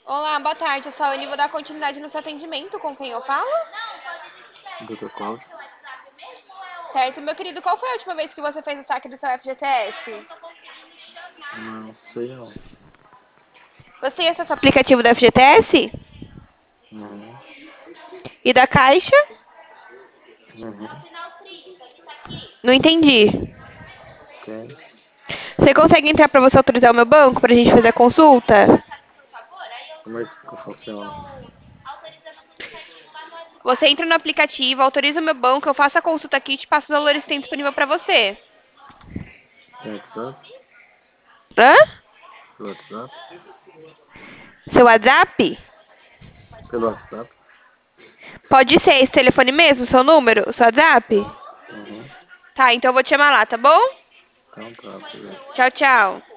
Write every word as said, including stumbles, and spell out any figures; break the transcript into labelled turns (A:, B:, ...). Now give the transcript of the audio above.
A: Olá, boa tarde. Eu sou a Anne, vou dar continuidade no seu atendimento. Com quem eu falo?
B: doutor Cláudio?
A: Certo, meu querido, qual foi a última vez que você fez o saque do seu F G T S?
B: Não sei não.
A: Você tem acesso ao aplicativo do F G T S?
B: Uhum.
A: E da Caixa?
B: Uhum.
A: Não entendi.
B: Tem.
A: Você consegue entrar para você autorizar o meu banco para a gente fazer a consulta?
B: Como é que funciona?
A: Você entra no aplicativo, autoriza o meu banco, eu faço a consulta aqui e te passo os valores que tem disponível para você.
B: Tem WhatsApp?
A: Hã?
B: Pelo WhatsApp?
A: Seu WhatsApp?
B: Pelo WhatsApp?
A: Pode ser esse telefone mesmo, seu número, o seu WhatsApp?
B: Uhum.
A: Tá, então eu vou te chamar lá, tá bom?
B: Então tá, beleza.
A: Tchau, tchau.